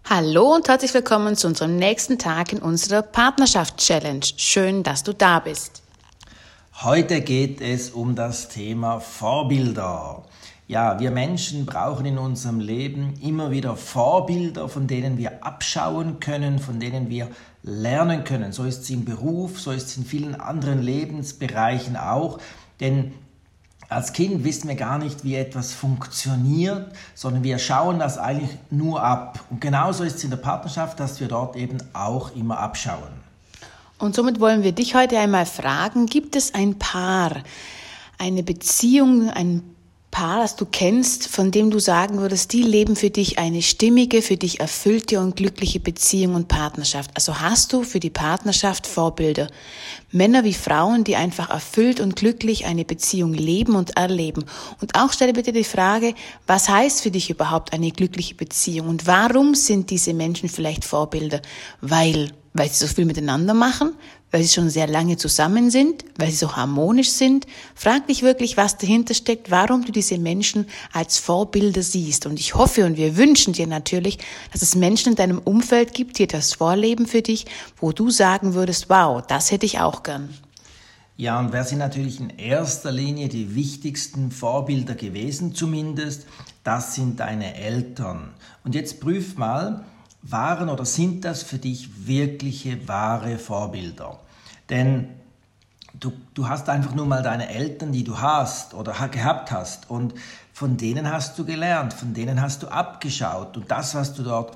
Hallo und herzlich willkommen zu unserem nächsten Tag in unserer Partnerschaft-Challenge. Schön, dass du da bist. Heute geht es um das Thema Vorbilder. Ja, wir Menschen brauchen in unserem Leben immer wieder Vorbilder, von denen wir abschauen können, von denen wir lernen können. So ist es im Beruf, so ist es in vielen anderen Lebensbereichen auch. Denn als Kind wissen wir gar nicht, wie etwas funktioniert, sondern wir schauen das eigentlich nur ab. Und genauso ist es in der Partnerschaft, dass wir dort eben auch immer abschauen. Und somit wollen wir dich heute einmal fragen, gibt es ein Paar, eine Beziehung, ein Paar, das du kennst, von dem du sagen würdest, die leben für dich eine stimmige, für dich erfüllte und glückliche Beziehung und Partnerschaft. Also hast du für die Partnerschaft Vorbilder. Männer wie Frauen, die einfach erfüllt und glücklich eine Beziehung leben und erleben. Und auch stelle bitte die Frage, was heißt für dich überhaupt eine glückliche Beziehung? Und warum sind diese Menschen vielleicht Vorbilder? Weil sie so viel miteinander machen, weil sie schon sehr lange zusammen sind, weil sie so harmonisch sind. Frag dich wirklich, was dahinter steckt, warum du diese Menschen als Vorbilder siehst. Und ich hoffe und wir wünschen dir natürlich, dass es Menschen in deinem Umfeld gibt, die etwas vorleben für dich, wo du sagen würdest, wow, das hätte ich auch gern. Ja, und wer sind natürlich in erster Linie die wichtigsten Vorbilder gewesen zumindest? Das sind deine Eltern. Und jetzt prüf mal, waren oder sind das für dich wirkliche, wahre Vorbilder? Denn du hast einfach nur mal deine Eltern, die du hast oder gehabt hast, und von denen hast du gelernt, von denen hast du abgeschaut, und das, was du dort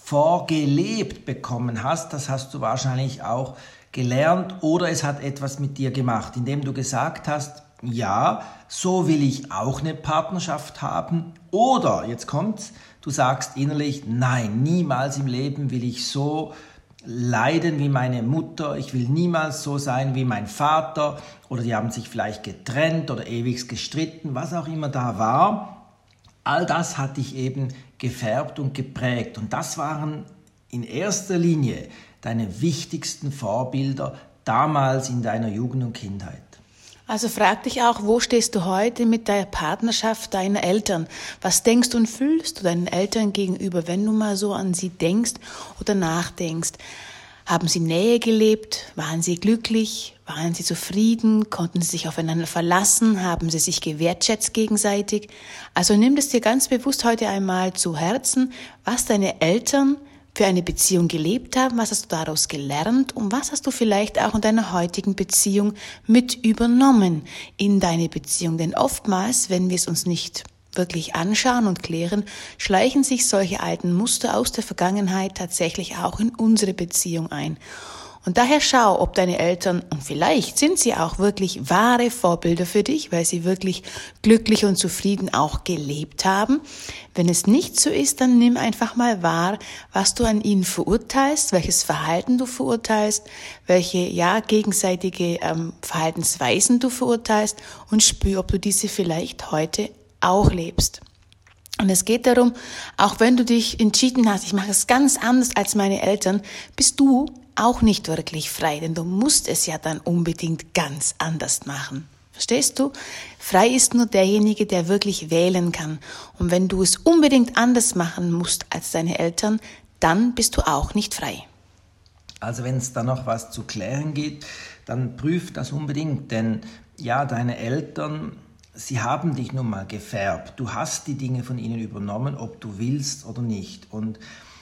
vorgelebt bekommen hast, das hast du wahrscheinlich auch gelernt oder es hat etwas mit dir gemacht, indem du gesagt hast, ja, so will ich auch eine Partnerschaft haben, oder, jetzt kommt's, du sagst innerlich, nein, niemals im Leben will ich so leiden wie meine Mutter, ich will niemals so sein wie mein Vater, oder die haben sich vielleicht getrennt oder ewig gestritten, was auch immer da war. All das hat dich eben gefärbt und geprägt, und das waren in erster Linie deine wichtigsten Vorbilder damals in deiner Jugend und Kindheit. Also frag dich auch, wo stehst du heute mit der Partnerschaft deiner Eltern? Was denkst und fühlst du deinen Eltern gegenüber, wenn du mal so an sie denkst oder nachdenkst? Haben sie Nähe gelebt? Waren sie glücklich? Waren sie zufrieden? Konnten sie sich aufeinander verlassen? Haben sie sich gewertschätzt gegenseitig? Also nimm es dir ganz bewusst heute einmal zu Herzen, was deine Eltern für eine Beziehung gelebt haben, was hast du daraus gelernt und was hast du vielleicht auch in deiner heutigen Beziehung mit übernommen in deine Beziehung. Denn oftmals, wenn wir es uns nicht wirklich anschauen und klären, schleichen sich solche alten Muster aus der Vergangenheit tatsächlich auch in unsere Beziehung ein. Und daher schau, ob deine Eltern, und vielleicht sind sie auch wirklich wahre Vorbilder für dich, weil sie wirklich glücklich und zufrieden auch gelebt haben. Wenn es nicht so ist, dann nimm einfach mal wahr, was du an ihnen verurteilst, welches Verhalten du verurteilst, welche gegenseitige Verhaltensweisen du verurteilst, und spür, ob du diese vielleicht heute auch lebst. Und es geht darum, auch wenn du dich entschieden hast, ich mache es ganz anders als meine Eltern, bist du auch nicht wirklich frei, denn du musst es ja dann unbedingt ganz anders machen. Verstehst du? Frei ist nur derjenige, der wirklich wählen kann. Und wenn du es unbedingt anders machen musst als deine Eltern, dann bist du auch nicht frei. Also wenn es da noch was zu klären gibt, dann prüf das unbedingt, denn ja, deine Eltern, sie haben dich nun mal gefärbt. Du hast die Dinge von ihnen übernommen, ob du willst oder nicht. Und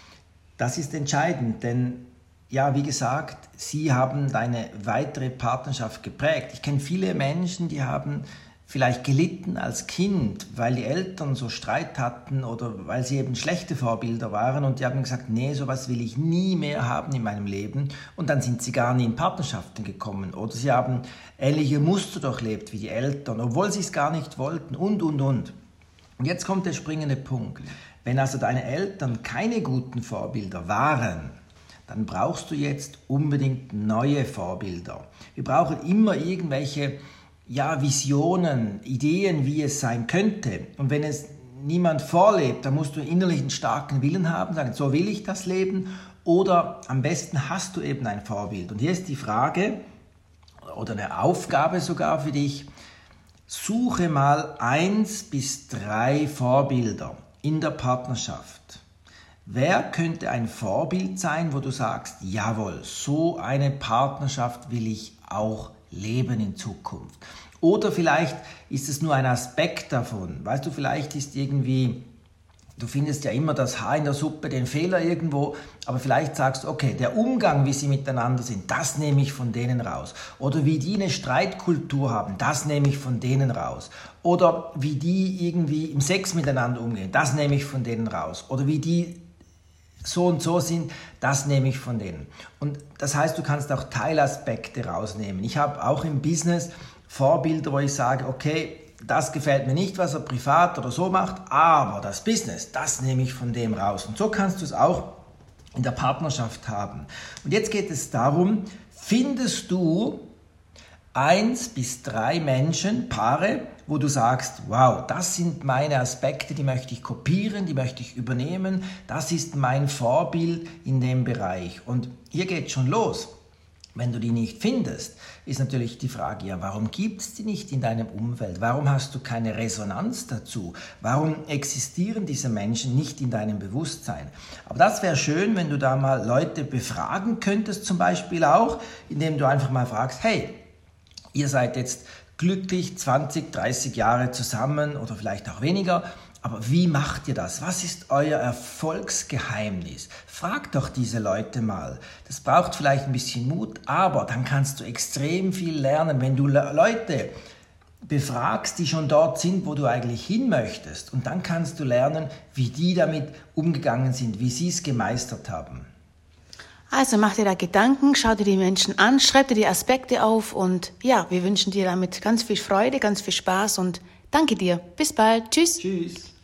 das ist entscheidend, denn ja, wie gesagt, sie haben deine weitere Partnerschaft geprägt. Ich kenne viele Menschen, die haben vielleicht gelitten als Kind, weil die Eltern so Streit hatten oder weil sie eben schlechte Vorbilder waren, und die haben gesagt, nee, sowas will ich nie mehr haben in meinem Leben, und dann sind sie gar nie in Partnerschaften gekommen oder sie haben ähnliche Muster durchlebt wie die Eltern, obwohl sie es gar nicht wollten und. Und jetzt kommt der springende Punkt. Wenn also deine Eltern keine guten Vorbilder waren, dann brauchst du jetzt unbedingt neue Vorbilder. Wir brauchen immer irgendwelche Visionen, Ideen, wie es sein könnte. Und wenn es niemand vorlebt, dann musst du innerlich einen starken Willen haben, sagen, so will ich das leben. Oder am besten hast du eben ein Vorbild. Und hier ist die Frage oder eine Aufgabe sogar für dich: Suche mal 1 bis 3 Vorbilder in der Partnerschaft. Wer könnte ein Vorbild sein, wo du sagst, jawohl, so eine Partnerschaft will ich auch leben in Zukunft? Oder vielleicht ist es nur ein Aspekt davon. Weißt du, vielleicht ist irgendwie, du findest ja immer das Haar in der Suppe, den Fehler irgendwo, aber vielleicht sagst du, okay, der Umgang, wie sie miteinander sind, das nehme ich von denen raus. Oder wie die eine Streitkultur haben, das nehme ich von denen raus. Oder wie die irgendwie im Sex miteinander umgehen, das nehme ich von denen raus. Oder wie die so und so sind, das nehme ich von denen. Und das heißt, du kannst auch Teilaspekte rausnehmen. Ich habe auch im Business Vorbilder, wo ich sage, okay, das gefällt mir nicht, was er privat oder so macht, aber das Business, das nehme ich von dem raus. Und so kannst du es auch in der Partnerschaft haben. Und jetzt geht es darum, findest du 1 bis 3 Menschen, Paare, wo du sagst, wow, das sind meine Aspekte, die möchte ich kopieren, die möchte ich übernehmen, das ist mein Vorbild in dem Bereich. Und hier geht schon los. Wenn du die nicht findest, ist natürlich die Frage, ja, warum gibt es die nicht in deinem Umfeld? Warum hast du keine Resonanz dazu? Warum existieren diese Menschen nicht in deinem Bewusstsein? Aber das wäre schön, wenn du da mal Leute befragen könntest, zum Beispiel auch, indem du einfach mal fragst, hey, ihr seid jetzt glücklich 20, 30 Jahre zusammen oder vielleicht auch weniger, aber wie macht ihr das? Was ist euer Erfolgsgeheimnis? Frag doch diese Leute mal. Das braucht vielleicht ein bisschen Mut, aber dann kannst du extrem viel lernen, wenn du Leute befragst, die schon dort sind, wo du eigentlich hin möchtest. Und dann kannst du lernen, wie die damit umgegangen sind, wie sie es gemeistert haben. Also mach dir da Gedanken, schau dir die Menschen an, schreib dir die Aspekte auf und ja, wir wünschen dir damit ganz viel Freude, ganz viel Spaß und danke dir. Bis bald. Tschüss. Tschüss.